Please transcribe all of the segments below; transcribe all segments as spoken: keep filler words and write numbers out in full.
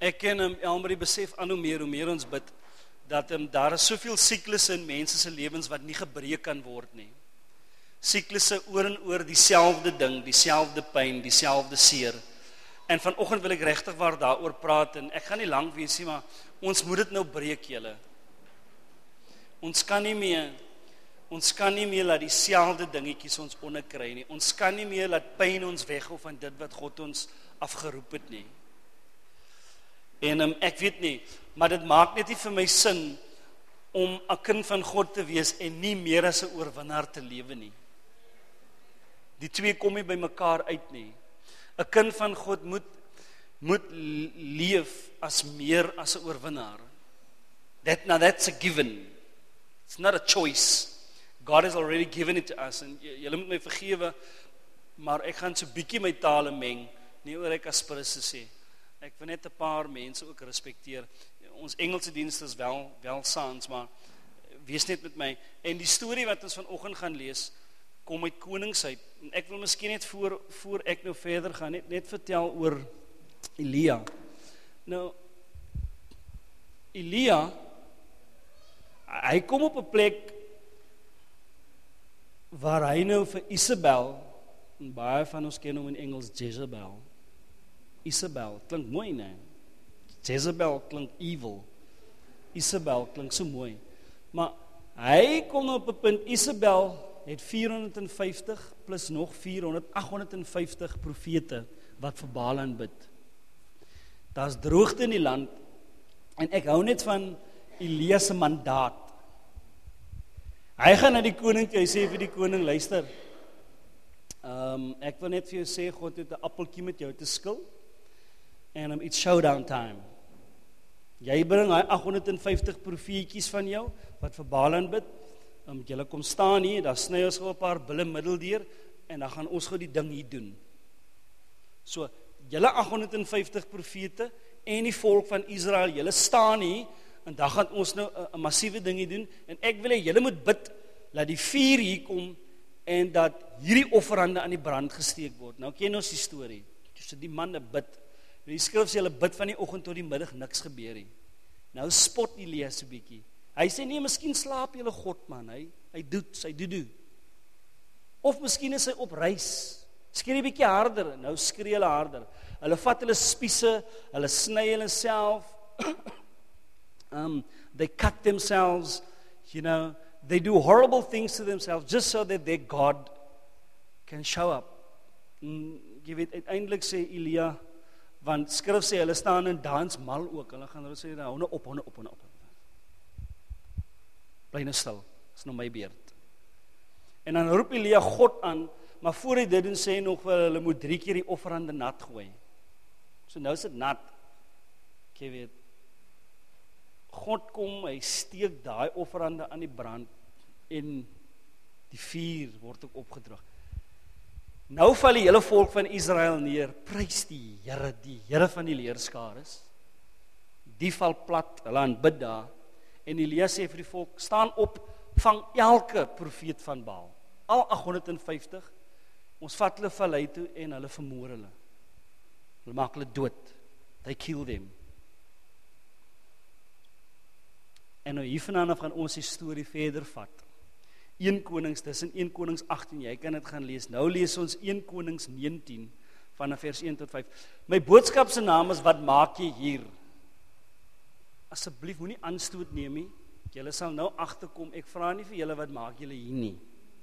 Ek ken um, Elmarie besef aan hoe meer, hoe meer ons bid, dat um, daar is soveel siklusse in mense se lewens wat nie gebreek kan word nie. Siklusse oor en oor dieselfde ding, dieselfde pyn, dieselfde seer. En vanoggend wil ek regtig waar daaroor praat, en ek gaan nie lank wees nie, maar ons moet dit nou breek, julle. Ons kan nie meer, ons kan nie meer laat dieselfde dingetjies ons onderkry nie. Ons kan nie meer laat pyn ons weghou van dit wat God ons afgeroep het nie. En um, ek weet nie, maar dit maak net nie vir my sin om 'n kind van God te wees en nie meer as 'n oorwinnaar te lewe nie. Die twee kom nie by mekaar uit nie. 'n Kind van God moet moet leef as meer as 'n oorwinnaar. That now that's a given. It's not a choice. God has already given it to us. En julle moet my vergewe, maar ek gaan so bietjie my tale meng, nie oor ek aspirus te sê. Ek wil net 'n paar mense ook respekteer. Ons Engelse dienste is wel wel saans, maar wees net met my. En die storie wat ons vanoggend gaan lees, kom uit Konings uit. En ek wil miskien net voor voor ek nou verder gaan net net vertel oor Elia. Nou Elia, hy kom op 'n plek waar hy nou vir Isabel, en baie van ons ken hom in Engels Jezebel. Isabel, klink mooi, nee. Jezebel klink evil. Isabel klink so mooi. Maar hy kom op 'n punt, Isabel het vierhonderd en vyftig plus nog vierhonderd, agthonderd en vyftig profete wat vir Baal aanbid. Daar's droogte in die land, en ek hou net van Elia se mandaat. Hy gaan na die koning toe, hy sê vir die koning, luister, um, ek wil net vir jou sê, God het 'n appeltjie met jou te skil, en um, it's showdown time. Jy bring hy agthonderd en vyftig profeetjies van jou, wat vir Baal aanbid, um, julle kom staan hier, daar sny ons gou 'n paar bulle middeldeer, en dan gaan ons gou die ding hier doen. So, julle agthonderd en vyftig profete, en die volk van Israel, julle staan hier, en dan gaan ons nou 'n massiewe ding hier doen, en ek wil hê, julle moet bid, laat die vuur hier kom, en dat hierdie offerande aan die brand gesteek word. Nou ken ons die storie, so die manne bid, die skrif sê, hulle bid van die oggend tot die middag, niks gebeur nie. Nou spot Elia so bietjie, hy sê, nee, miskien slaap julle God, man, hy, hy doet, sy doedoe, of miskien is hy op reis, skree bietjie harder, nou skree hulle harder, hulle vat hulle spiese, hulle sny hulle self, um, they cut themselves, you know, they do horrible things to themselves, just so that their God can show up. En, jy weet, uiteindelik sê Elia, want skrif sê, hulle staan in dansmal ook, hulle gaan hulle sê, hou nou op, hou nou op, hou nou op, bly nou stil, is nou my beurt. En dan roep Elia God aan, maar voor hy dit doen sê nog wel, hulle moet drie keer die offerande nat gooi. So nou is dit nat. Jy weet, God kom, hy steek daai offerande aan die brand, en die vuur word ook opgedroog. Nou val die hele volk van Israel neer, prys die Here, die Here van die leerskares. Die val plat, hulle aanbid daar, en Elia sê vir die volk, staan op, vang elke profeet van Baal, al agthonderd en vyftig, ons vat hulle vallei toe, en hulle vermoor hulle. Hulle maak hulle dood, they kill them. En nou hiervandaan af gaan ons die storie verder vat. een Konings, dis in een Konings agttien, jy kan dit gaan lees. Nou lees ons een Konings negentien, vanaf vers een tot vyf. My boodskap se naam is, wat maak jy hier? Asseblief, moenie aanstoot neem nie. Julle sal nou agterkom, ek vra nie vir julle, wat maak julle hier nie.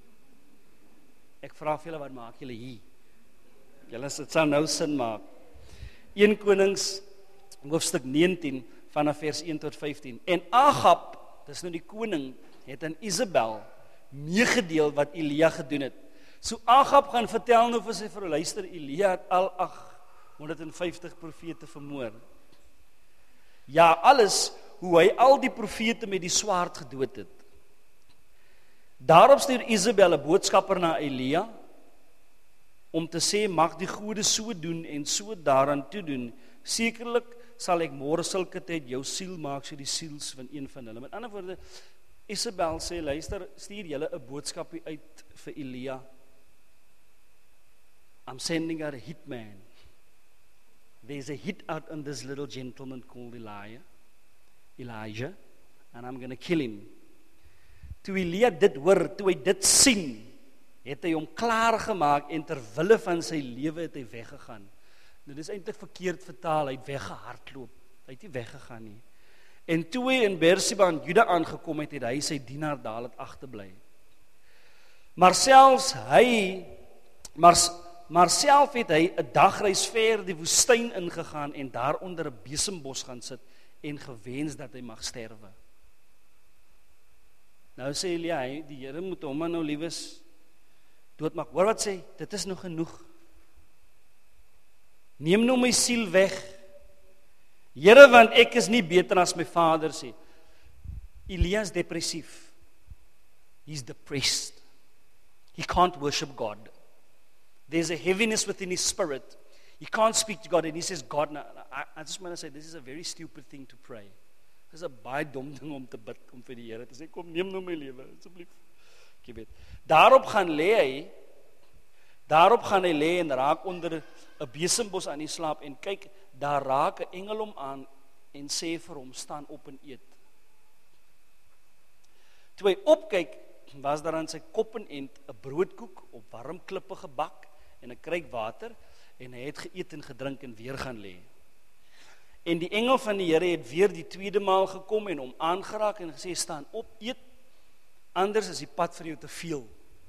Ek vra vir julle, wat maak julle hier? Julle, dit sal nou sin maak. een Konings, hoofstuk negentien, vanaf vers een tot vyftien. En Agab, dis nou die koning, het aan Isabel meegedeel wat Elia gedoen het. So Agab gaan vertel nou vir sy vrou, luister, Elia het al agthonderd en vyftig profete vermoor. Ja, alles, hoe hy al die profete met die swaard gedood het. Daarop stuur Isabel 'n boodskapper na Elia, om te sê, mag die gode so doen en so daaraan toe doen, sekerlik sal ek môre sulke tyd jou siel maak, so die siels van een van hulle. Met ander woorde, Isabel sê, luister, stuur julle 'n boodskapie uit vir Elia. I'm sending her a hitman. there's a hit out on this little gentleman called Elijah, Elijah, and I'm going to kill him. Toe Elia dit hoor, toe hy dit sien, het hy hom klaargemaak en ter wille van sy lewe het hy weggegaan. Nou dis eintlik verkeerd vertaal, hy het weggehardloop. Hy het nie weggegaan nie. En toe hy in Beersheba in Juda aangekom het, het hy sy dienaar daar laat agterbly. Maar selfs hy, maar, maar self het hy 'n dagreis ver die woestyn ingegaan en daar onder 'n besembos gaan sit en gewens dat hy mag sterwe. Nou sê Elia, die Here moet hom nou liewes doodmaak. Hoor wat sê, dit is nog genoeg. Neem nou my siel weg. Here, want ek is nie beter as my vader sê. Elia is depressief. He's depressed. He can't worship God. There's a heaviness within his spirit. He can't speak to God and he says, God, now, I, I just want to say, this is a very stupid thing to pray. Dis 'n baie dom ding om te bid, om vir die Here te sê, kom neem nou my lewe, asseblief. Gebed. Daarop gaan lê hy, daarop gaan hy lê en raak onder 'n besembos aan die slaap en kyk, daar raak 'n engel hom aan en sê vir hom, staan op en eet. Toe hy opkyk, was daar aan sy kop en end 'n broodkoek op warm klippe gebak en 'n kruik water en hy het geëet en gedrink en weer gaan lê. En die engel van die Here het weer die tweede maal gekom en hom aangeraak en gesê, staan op, eet, anders is die pad vir jou te veel.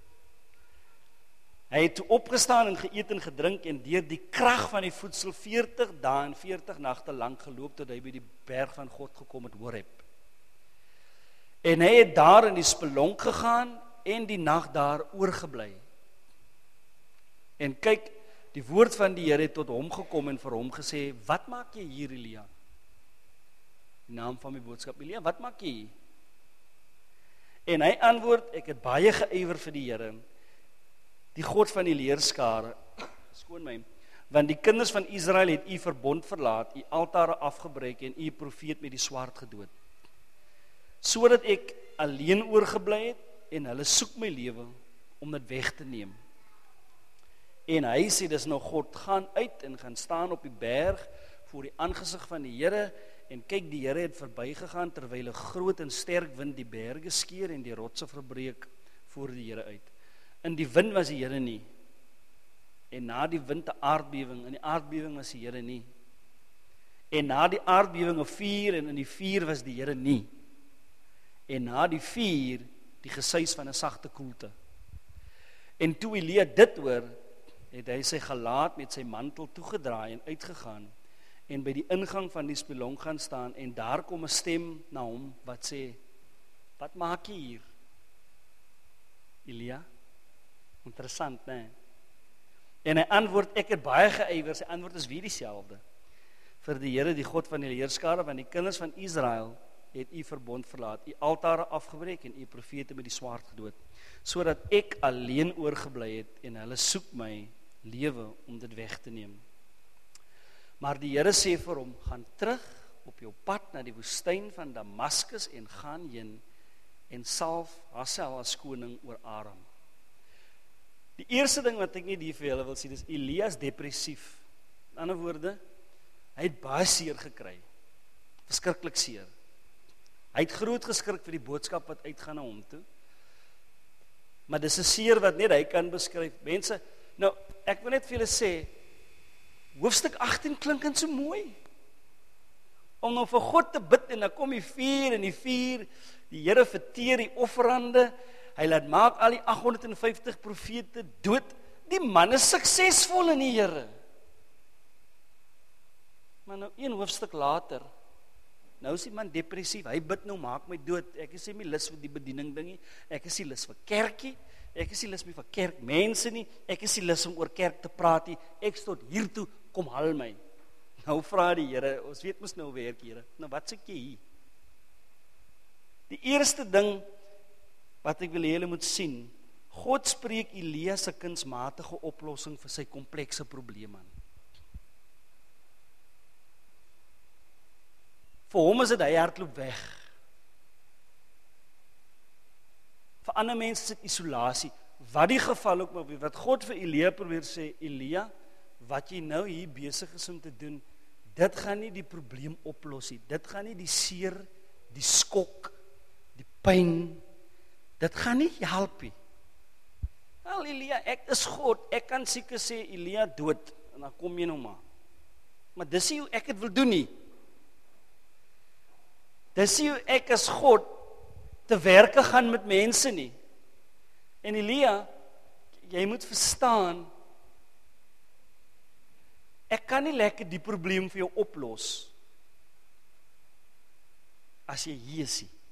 Hy het toe opgestaan en geëet en gedrink en deur die krag van die voedsel veertig dae en veertig nagte lank geloop tot hy by die berg van God gekom het, Horeb. En hy het daar in die spelonk gegaan en die nag daar oorgebly. En kyk, die woord van die Here het tot hom gekom en vir hom gesê, wat maak jy hier, Elia? Die naam van my boodskap, Elia, wat maak jy hier? En hy antwoord, ek het baie geywer vir die Here, die God van die leerskare, skoon my, want die kinders van Israel het u verbond verlaat, u altare afgebreek en u profeet met die swaard gedood. Sodat ek alleen oorgebly het en hulle soek my lewe om dit weg te neem. En hy sê, dis nou God, gaan uit en gaan staan op die berg voor die aangesig van die Here en kyk, die Here het verbygegaan terwyl 'n groot en sterk wind die berge skeer en die rotse verbreek voor die Here uit. In die wind was die Here nie. En na die wind 'n aardbewing, in die aardbewing was die Here nie. En na die aardbewing 'n vuur en in die vuur was die Here nie. En na die vuur die gesuis van 'n sagte koelte. En toe Elia dit hoor, het hy sy gelaat met sy mantel toegedraai en uitgegaan en by die ingang van die spelonk gaan staan en daar kom 'n stem na hom wat sê, wat maak jy hier? Elia? Interessant, né? En hy antwoord, ek het baie geywer, sy antwoord is weer dieselfde. Vir die Here, die God van die leerskare, want die kinders van Israel het u verbond verlaat, u altare afgebreek en u profete met die swaard gedood, sodat ek alleen oorgebly het en hulle soek my lewe om dit weg te neem. Maar die Here sê vir hom, gaan terug op jou pad na die woestyn van Damaskus en gaan heen en salf Hazael as koning oor Aram. Die eerste ding wat ek nie die vir julle wil sê, dis Elias depressief. In ander woorde, hy het baie seer gekry. Verskriklik seer. Hy het groot geskrik vir die boodskap wat uitgaan na hom toe. Maar dis 'n seer wat net hy kan beskryf. Mense, nou, ek wil net vir julle sê, hoofstuk agttien klink en so mooi. Om nou vir God te bid en dan kom die vuur en die vuur, die Here verteer die offerande, hy laat maak al die agt honderd vyftig profete dood. Die man is suksesvol in die Here. Maar nou een hoofstuk later, nou is die man depressief, hy bid nou, maak my dood, ek is nie lus vir die bediening ding nie, ek is nie lus vir kerkie, ek is nie lus meer vir kerkmense nie, ek is nie lus om oor kerk te praat nie, ek tot hiertoe, kom haal my. Nou vra die Here, ons weet mos nou werk, Here, nou wat sê jy hier? Die eerste ding wat ek wil hê julle moet sien, God spreek Elia se kunsmatige oplossing vir sy komplekse probleem aan. Vir hom is dit hy hardloop weg. Vir ander mense is dit isolasie. Wat die geval ook maar, wat God vir Elia probeer sê, Elia, wat jy nou hier besig is om te doen, dit gaan nie die probleem oplos nie. Dit gaan nie die seer, die skok, die pyn, dit gaan nie help nie. Wel Elia, ek is God, ek kan seker sê Elia dood, en dan kom jy nou maar. Maar dis nie hoe ek het wil doen nie. Dis nie hoe ek as God te werke gaan met mense nie. En Elia, jy moet verstaan, ek kan nie lekker die probleem vir jou oplos, as jy hier is nie.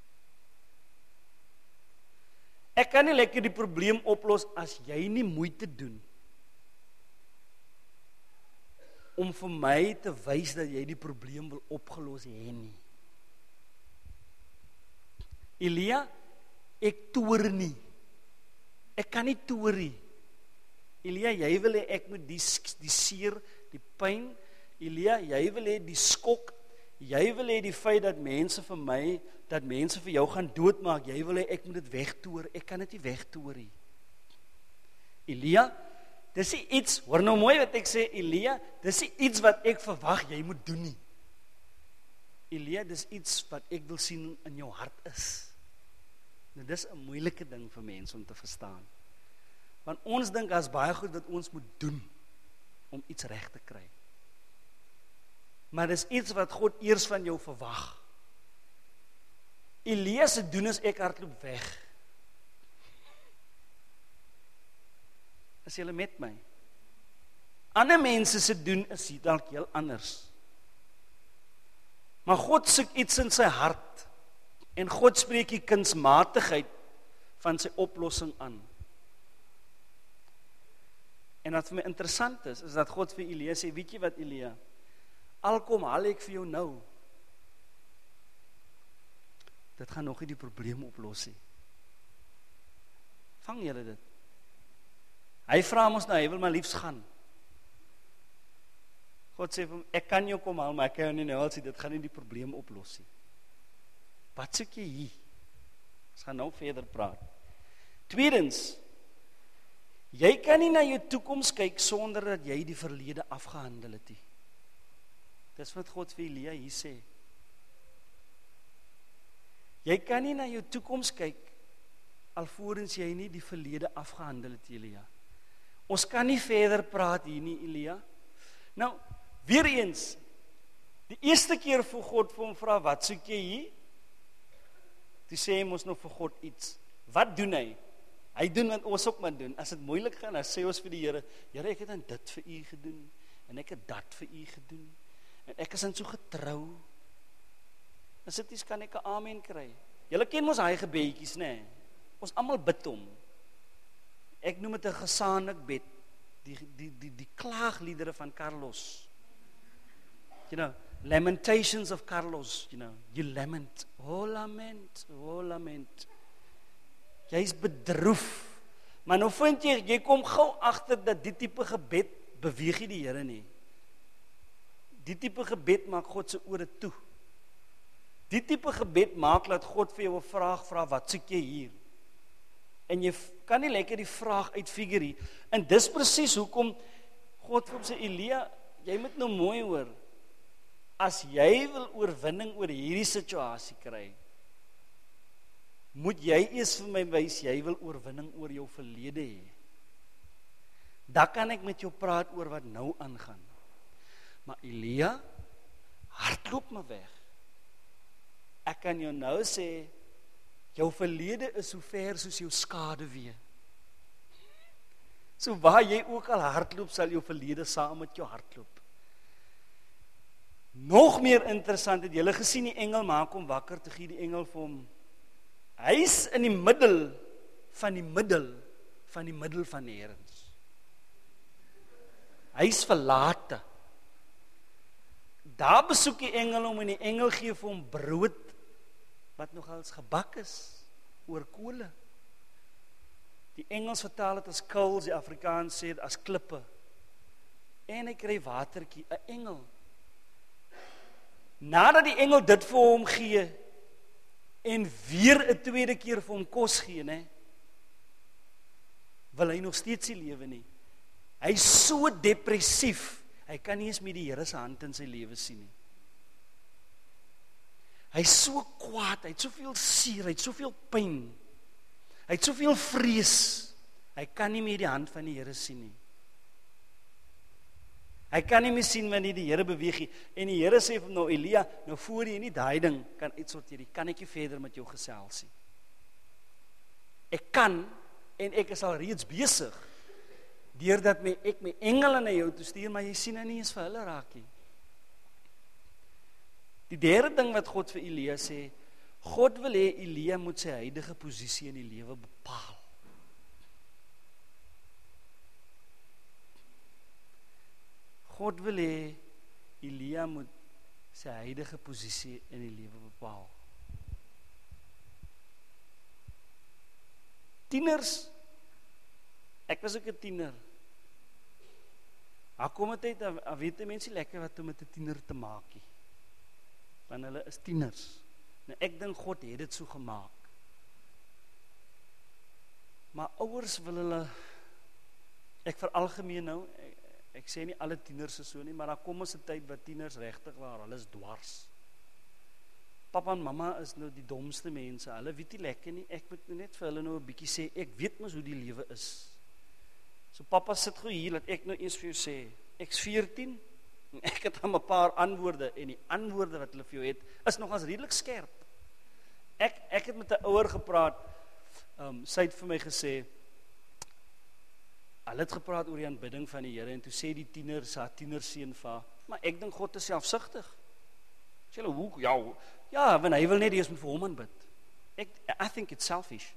Ek kan nie lekker die probleem oplos, as jy nie moeite doen, om vir my te wys dat jy die probleem wil opgelos hê nie. Elia, ek toer nie. Ek kan nie toer nie. Elia, jy wil hê ek moet die, die seer, die pyn, Elia, jy wil hê die skok, jy wil hê die feit dat mense vir my, dat mense vir jou gaan doodmaak, jy wil hê ek moet dit wegtoer, ek kan dit nie wegtoer nie. Elia, dis nie iets, hoor nou mooi wat ek sê, Elia, dis nie iets wat ek verwag jy moet doen nie. Elia, dis iets wat ek wil sien in jou hart is. Nou, dis 'n moeilike ding vir mense om te verstaan. Want ons dink as baie goed wat ons moet doen om iets reg te kry. Maar dis iets wat God eers van jou verwag. Elia se doen is ek hardloop weg. Is julle met my? Ander mense se doen is dalk heel anders. Maar God soek iets in sy hart. En God spreek die kunsmatigheid van sy oplossing aan. En wat vir my interessant is, is dat God vir Elia sê, weet jy wat Elia, al kom haal ek vir jou nou, dit gaan nog nie die probleem oplos nie. Vang julle dit? Hy vra ons nou, hy wil maar liefs gaan. God sê vir hom, ek kan jou kom haal, maar ek kan jou nie nou al sê, dit gaan nie die probleem oplos nie. Wat soek jy hier? Ons gaan nou verder praat. Tweedens, jy kan nie na jou toekoms kyk sonder dat jy die verlede afgehandel het nie. Dis wat God vir Elia hier sê. Jy kan nie na jou toekoms kyk alvorens jy nie die verlede afgehandel het, Elia. Ons kan nie verder praat hier nie, Elia. Nou, weer eens, die eerste keer vir God vir hom vra, wat soek jy hier? Toe sê hy ons nog vir God iets. Wat doen hy? Hy doen wat ons ook maar doen. As dit moeilik gaan, dan sê ons vir die Here, Here, ek het dan dit vir u gedoen, en ek het dat vir u gedoen, en ek is dan so getrou. As dit is, kan ek 'n amen kry. Julle ken mos hy gebedjies, nê? Ons almal bid hom. Ek noem dit 'n gesaanlik bid. Die, die, die, die klaagliedere van Carlos. You know, Lamentations of Carlos, you know, you lament, oh lament, oh lament. Jy is bedroef. Maar nou vind jy, jy kom gou agter dat die tipe gebed beweeg nie die Here nie. Die tipe gebed maak God se ore toe. Die tipe gebed maak dat God vir jou 'n vraag vra, wat soek jy hier? En jy kan nie lekker die vraag uitfigure nie. En dis presies hoekom God vir hom sê, Elia, jy moet nou mooi hoor. As jy wil oorwinning oor hierdie situasie kry, moet jy eers vir my wys, jy wil oorwinning oor jou verlede hê. Dan kan ek met jou praat oor wat nou aangaan. Maar Elia, hardloop maar weg. Ek kan jou nou sê, jou verlede is so ver soos jou skaduwee. So waar jy ook al hardloop, sal jou verlede saam met jou hardloop. Nog meer interessant, het julle gesien die engel maak hom wakker, toe gee die engel vir hom, hy is in die middel van die middel van die middel van nêrens. Hy is verlate. Daar besoek die engel hom en die engel gee vir hom brood wat nogals gebak is oor kole. Die Engels vertaal dit as kuils, die Afrikaans sê dit as klippe. En hy kry watertjie, 'n engel. Nadat die engel dit vir hom gee en weer 'n tweede keer vir hom kos gee, né? Wil hy nog steeds nie lewe nie. Hy is so depressief. Hy kan nie eens met die Here se hand in sy lewe sien nie. Hy is so kwaad, hy het soveel seer, hy het soveel pyn. Hy het soveel vrees. Hy kan nie meer die hand van die Here sien nie. Hy kan nie meer sien wanneer die Here beweeg nie. En die Here sê vir hom nou, Elia, nou voor jy nie daai ding kan uitsorteer nie, kan ek nie verder met jou gesels nie. Ek kan, en ek is al reeds besig, deurdat my, ek my engele na jou toe stuur, maar jy sien nou nie eens vir hulle raak nie. Die derde ding wat God vir Elia sê, God wil hê Elia moet sy huidige posisie in die lewe bepaal. God wil hê Elia moet sy huidige posisie in die lewe bepaal. Tieners, ek was ook 'n tiener. Daar kom 'n tyd, dan weet mense lekker wat om met 'n tiener te maak nie. Want hulle is tieners. Nou ek dink God het dit so gemaak. Maar ouers wil hulle, ek veralgemeen nou, ek, ek sê nie alle tieners is so nie, maar daar kom ons 'n tyd wat tieners regtig waar, hulle is dwars. Papa en mamma is nou die domste mense, hulle weet nie lekker nie, ek moet net vir hulle nou 'n bietjie sê, ek weet mos hoe die lewe is. So papa sit gou hier, laat ek nou eers vir jou sê, ek's veertien, en ek het aan 'n paar antwoorde, en die antwoorde wat hulle vir jou het, is nogals redelik skerp. Ek, ek het met 'n ouer gepraat, um, sy het vir my gesê, hulle het gepraat oor die aanbidding van die Here, en toe sê die tiener, sy tienerseun vir, maar ek dink God is selfsugtig. Sê hulle, hoe, ja, ja, want hy wil net eers met vir hom aanbid. Ek, I think it's selfish.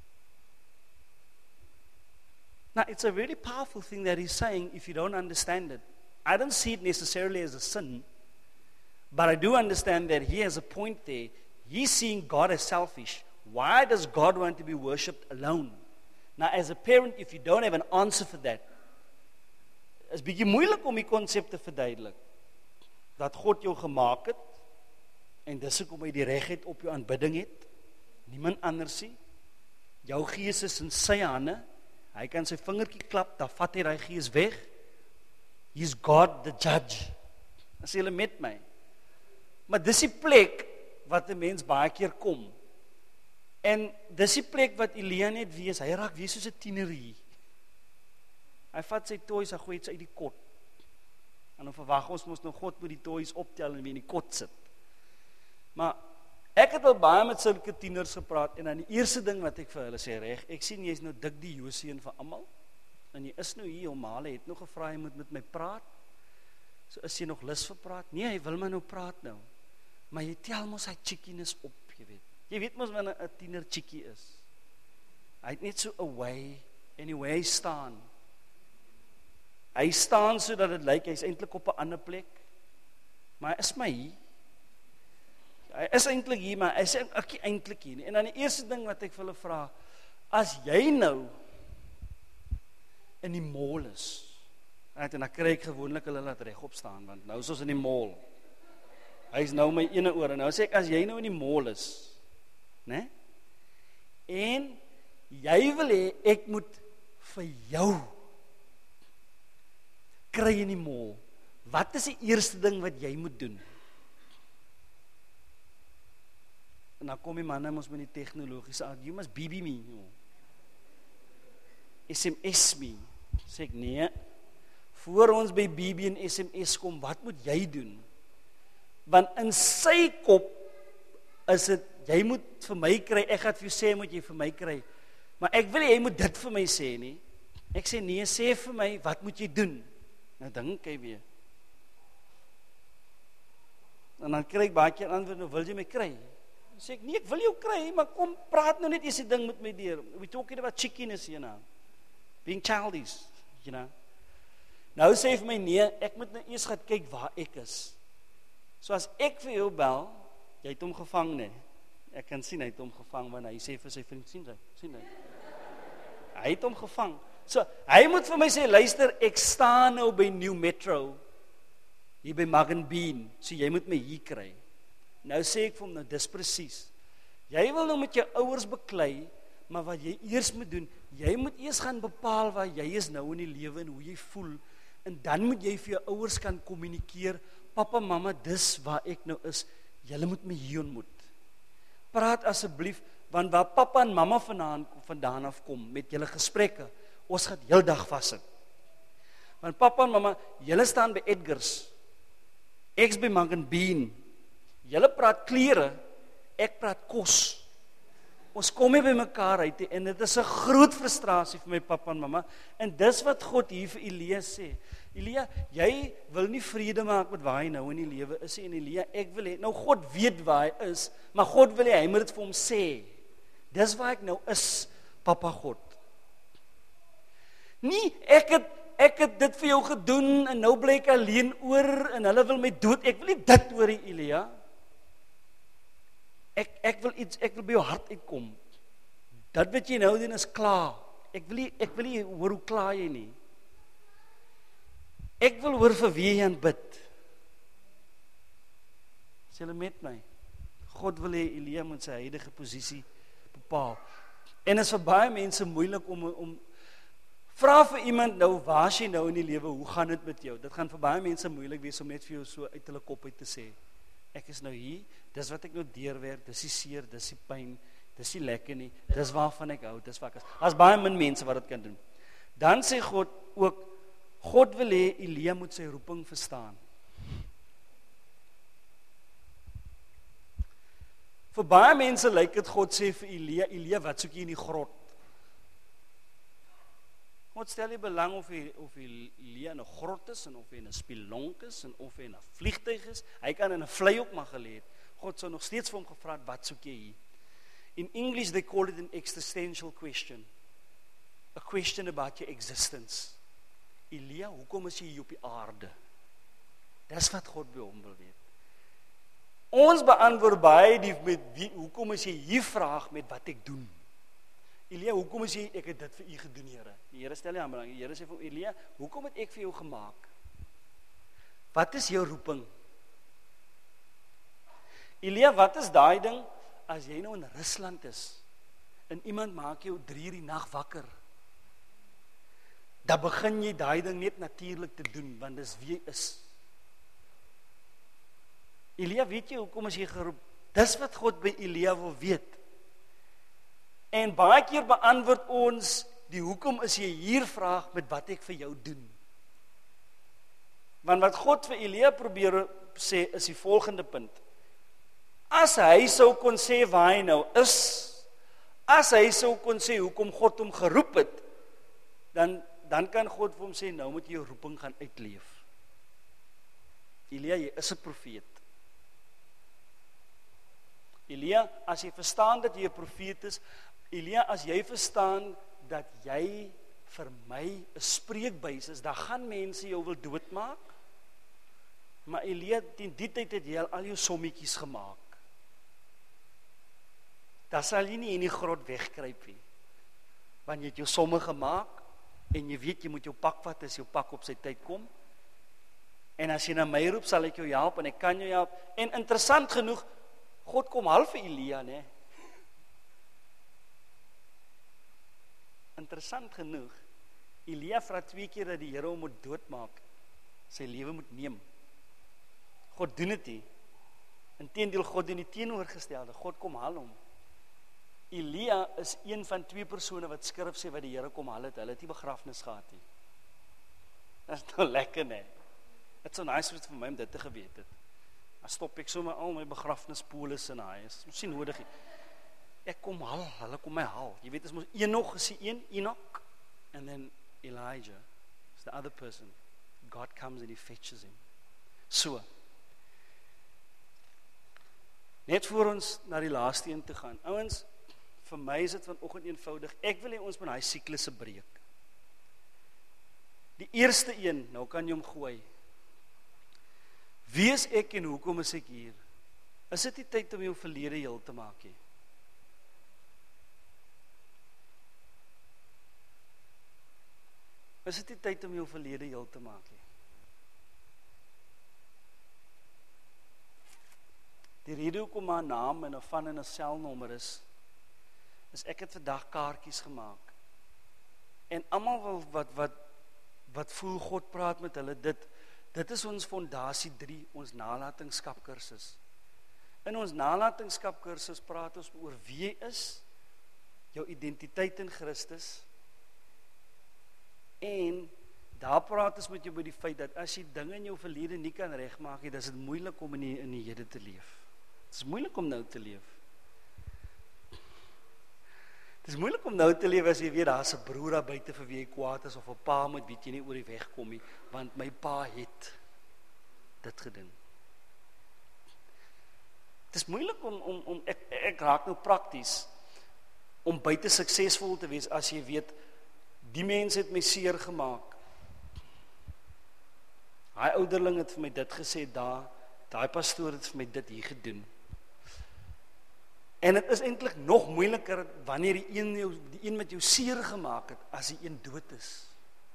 Now, it's a really powerful thing that he's saying if you don't understand it. I don't see it necessarily as a sin, but I do understand that he has a point there. He's seeing God as selfish. Why does God want to be worshipped alone? Now, as a parent, if you don't have an answer for that, is bietjie moeilik om die konsep te verduidelik. Dat God jou gemaak het, en dis hoekom hy die reg het op jou aanbidding het, niemand anders nie. Jou gees is in sy hande, hy kan sy vingertjie klap, dan vat hy die gees weg. He's God the judge. As julle met my. Maar dis die plek wat 'n mens baie keer kom. En dis die plek wat Elia net wees, hy raak wees soos 'n tiener hier. Hy vat sy toys, hy gooi dit uit die kot. En dan verwag ons mos nou God moet die toys optel en weer in die kot sit. Maar ek het al baie met sulke tieners gepraat, en dan die eerste ding wat ek vir hulle sê, reg, ek sien jy is nou dik die Joseën vir almal, en jy is nou hier, om Hale het nog gevra, jy moet met my praat, so is jy nog lus vir praat? Nee, hy wil my nou praat nou, maar jy tel mos hy chickiness op, jy weet, jy weet mos wanneer 'n tiener chickie is, hy het net so away, en die way hy staan, hy staan so dat het lyk, hy is eintlik op 'n ander plek, maar hy is my hier, hy is eintlik hier, maar hy is ek nie eintlik hier nie. En dan die eerste ding wat ek vir hulle vra, as jy nou in die mall is, en dan kry ek gewoonlik hulle laat regop staan, want nou is ons in die mall. Hy is nou my ene oor, en nou sê ek, as jy nou in die mall is, né? En jy wil hê, ek moet vir jou kry in die mall, wat is die eerste ding wat jy moet doen? En dan kom die manne ons met die tegnologiese, you must B B me, S M S me, sê ek nee, voor ons by B B en S M S kom, wat moet jy doen? Want in sy kop is dit, jy moet vir my kry, ek gaan vir jou sê, moet jy vir my kry, maar ek wil jy moet dit vir my sê nie, ek sê nee, sê vir my, wat moet jy doen? Nou dink hy weer, en dan kry ek baie keer antwoord, nou wil jy my kry? Dan sê ek, nee, ek wil jou kry, maar kom, praat nou net eers die ding met my deur. We talking about chickiness, you know. Being childish, you know. Nou sê hy vir my, nee, ek moet nou eers gaan kyk waar ek is. So as ek vir jou bel, jy het hom gevang, nee. Ek kan sien, hy het hom gevang, want hy sê vir sy vriend, sien hy, sien hy. Hy het hom gevang. So, hy moet vir my sê, luister, ek staan nou by New Metro, hier by Magenbeen, so jy moet my hier kry. Nou sê ek vir hom, nou dis presies. Jy wil nou met jou ouers beklei, Maar wat jy eers moet doen, jy moet eers gaan bepaal waar jy is nou in die lewe en hoe jy voel, en dan moet jy vir jou ouers kan kommunikeer, papa, mamma, dis waar ek nou is, julle moet my hier ontmoet. Praat asseblief, want waar papa en mamma vandaan, vandaan afkom, met julle gesprekke, ons gaan heel dag vassit. Want papa en mamma, julle staan by Edgars, ek's by Mug and Bean, julle praat klere, ek praat kos. Ons kom nie by mekaar uit, en dit is 'n groot frustrasie vir my papa en mamma, en dis wat God hier vir Elia sê. Elia, jy wil nie vrede maak met waar hy nou in die lewe is, en Elia, ek wil hê, nou God weet waar hy is, maar God wil hê, hy moet dit vir hom sê. Dis waar ek nou is, papa God. Nie, ek het, ek het dit vir jou gedoen, en nou bly ek alleen oor, en hulle wil my dood, ek wil nie dit oor die Elia. Ek, ek wil iets, ek wil by jou hart uitkom. Dat wat jy nou doen is klaar. Ek wil nie, ek wil nie hoor hoe klaar jy nie. Ek wil hoor vir wie jy aanbid. Is julle met my? God wil hê Elia moet sy huidige posisie bepaal. En is vir baie mense moeilik om om vra vir iemand nou, waar is jy nou in die lewe? Hoe gaan dit met jou? Dit gaan vir baie mense moeilik wees om net vir jou so uit hulle kop uit te sê. Ek is nou hier, dis wat ek nou deurwerk, dis die seer, dis die pyn, dis die lekker nie, dis waarvan ek hou, dis wat ek is. As baie min mense wat dit kan doen. Dan sê God ook, God wil hê Elia moet sy roeping verstaan. Vir baie mense lyk dit God sê vir Elia, Elia, wat soek jy in die grot? God stel nie belang of hy, of hy Elia in 'n grot is, en of hy in 'n spelonk is, en of hy in 'n vliegtuig is. Hy kan in 'n vlei ook maar gelê het. God sou nog steeds vir hom gevra het, wat soek jy hier? In English they call it an existential question. A question about your existence. Elia, hoekom is jy hier op die aarde? Dis wat God by hom wil weet. Ons beantwoord baie die met wie, hoekom is jy hier vraag met wat ek doen? Elia, hoekom is jy, ek het dit vir u gedoen, Here? Die Here stel nie aan belang. Die Here sê vir Elia, hoekom het ek vir jou gemaak? Wat is jou roeping? Elia, wat is daai ding, as jy nou in Rusland is, en iemand maak jou drie uur die nag wakker, dan begin jy daai ding net natuurlik te doen, want dis wie jy is. Elia, weet jy, hoekom is jy geroep? Dis wat God by Elia wil weet. En baie keer beantwoord ons die hoekom is jy hier vraag met wat ek vir jou doen. Want wat God vir Elia probeer sê is die volgende punt. As hy sou kon sê waar hy nou is, as hy sou kon sê hoekom God hom geroep het, dan, dan kan God vir hom sê, nou moet jy jou roeping gaan uitleef. Elia, jy is 'n profeet. Elia, as jy verstaan dat jy 'n profeet is, Elia, as jy verstaan dat jy vir my 'n spreekbuis is, dan gaan mense jou wil doodmaak. Maar Elia, teen die tyd het jy al, al jou sommetjies gemaak. Dan sal jy nie in die grot wegkruip nie. Want jy het jou somme gemaak, en jy weet jy moet jou pak vat as jou pak op sy tyd kom. En as jy na my roep, sal ek jou help, en ek kan jou help. En interessant genoeg, God kom half vir Elia, né? Interessant genoeg, Elia vra twee keer dat die Here hom moet doodmaak, sy lewe moet neem. God doen dit nie. Inteendeel, God doen die teenoorgestelde. God kom haal hom. Elia is een van twee persone wat skrif sê wat die Here kom haal het. Hulle het nie begrafnis gehad nie. Dat is nou lekker, né? Dit is so nice vir my om dit te geweet het. Dan stop ek sommer al my begrafnispolis in hy. Is mos nie nodig nie. Ek kom haal, hulle kom my haal. Jy weet, is mos Enoch is die een, Enoch, and then Elijah is the other person. God comes and he fetches him. So, net voor ons na die laaste een te gaan. Ouens, vir my is dit vanoggend eenvoudig. Ek wil hê ons moet daai siklusse breek. Die eerste een, nou kan jy hom gooi. Wie is ek en hoekom is ek hier? Is dit nie tyd om jou verlede heel te maak nie? Is dit nie tyd om jou verlede heel te maak nie? Die rede hoekom my naam en 'n van en 'n selnommer is, is ek het vandag kaartjies gemaak. En almal wil wat wat wat voel God praat met hulle, dit dit is ons fondasie drie, ons nalatenskap kursus. In ons nalatenskap kursus praat ons oor wie jy is, jou identiteit in Christus, en daar praat ons met jou by die feit dat as jy dinge in jou verlede nie kan regmaak nie, dan is dit moeilik om in die, in die hede te leef. Het is moeilik om nou te leef. Het is moeilik om nou te leef as jy weet, daar is 'n broer daar buite vir wie jy kwaad is, of 'n pa met wie jy nie oor die weg kom nie, want my pa het dit gedoen. Het is moeilik om, om, om ek, ek raak nou prakties, om buite suksesvol te wees, as jy weet, die mens het my seer gemaak. Daai ouderling het vir my dit gesê daar, daai pastoor het vir my dit hier gedoen. En het is eintlik nog moeiliker wanneer die een, jou, die een met jou seer gemaak het, as die een dood is.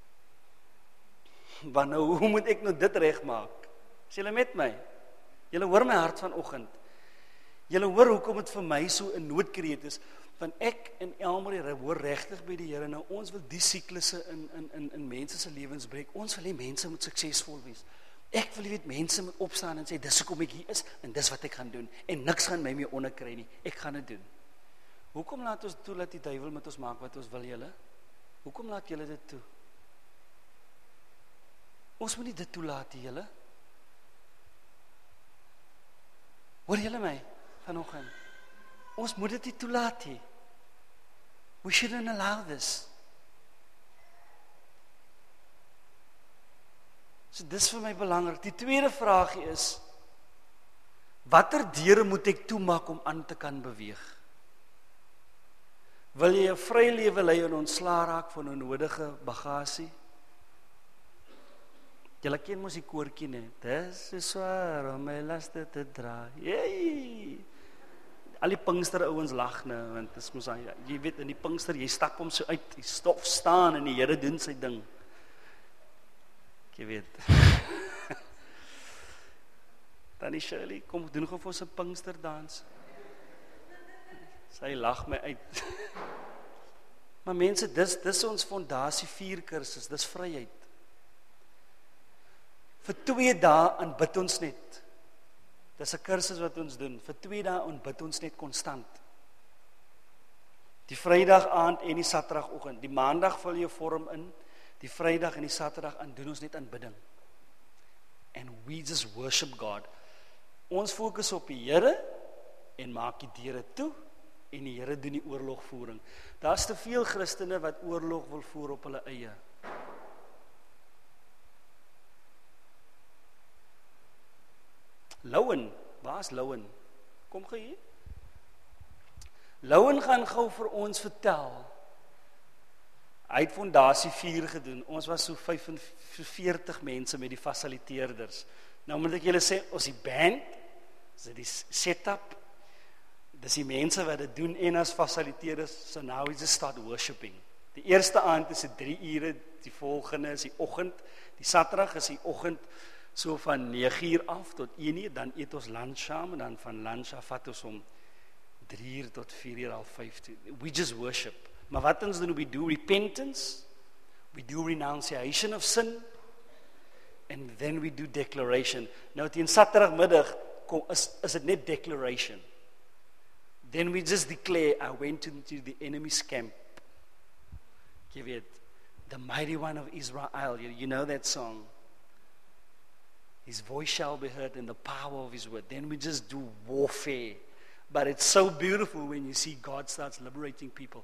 Want nou, hoe moet ek nou dit regmaak? Is julle met my? Julle hoor my hart vanoggend. Julle hoor hoekom het vir my so 'n noodkreet is, want ek en Elmarie hoor regtig by die Here, nou ons wil die siklusse in, in, in, in mense se lewens breek. Ons wil hê mense moet suksesvol wees. Ek wil weet, mense moet opstaan en sê, dis hoekom ek hier is, en dis wat ek gaan doen, en niks gaan my meer onderkry nie, ek gaan dit doen. Hoekom laat ons toe, dat die duiwel met ons maak wat ons wil, julle? Hoekom laat julle dit toe? Ons moet nie dit toelaat, julle. Hoor julle my, vanoggend? Ons moet dit nie toelaat nie. We shouldn't allow this. So dis vir my belangrik. Die tweede vraagie is, watter deure moet ek toemaak om aan te kan beweeg? Wil jy 'n vry lewe lei en ontslaa raak van onnodige bagasie? Julle ken mos die koortjie, nee. Dis so swaar om my laste te dra. Yay! Al die Pinkster ouens lag nou, want dis mos jy weet in die Pinkster, jy stap hom so uit, die stof staan en die Here doen sy ding. Jy weet. Tannie Shirley, kom doen gou vir ons 'n Pinkster dans. Sy lag my uit. Maar mense, dis dis ons fondasie vier kursus, dis vryheid. Vir twee dae aanbid ons net. Dis 'n kursus wat ons doen. Vir twee dae aanbid ons net konstant. Die Vrydag aand en die Saterdagoggend. Die Maandag vul jy vorm in. Die Vrydag en die Saterdag aan doen ons net aanbidding. And we just worship God. Ons fokus op die Here en maak die deure toe en die Here doen die oorlogvoering. Daar's te veel Christene wat oorlog wil voer op hulle eie. Louwen, waar is Louwen? Kom gou hier. Louwen gaan gou vir ons vertel. Hy het fondasie vier gedoen. Ons was so vyfenveertig mense met die fasiliteerders. Nou moet ek julle sê, ons die band, is die setup, dis die mense wat dit doen en as fasiliteerders, so now we just start worshiping. Die eerste aand is dit drie ure, die volgende is die oggend, die Saterdag is die oggend, so van nege uur af tot een uur, dan eet ons lunch saam, en dan van lunch af vat ons om drie uur tot vier uur, al vyf toe. We just worship. Maar wat ons doen, we do repentance, we do renunciation of sin, and then we do declaration. Nou teen Saterdagmiddag is, is dit net declaration. Then we just declare, I went into the enemy's camp. Jy weet, the mighty one of Israel, you, you know that song. His voice shall be heard in the power of his word. Then we just do warfare. But it's so beautiful when you see God starts liberating people.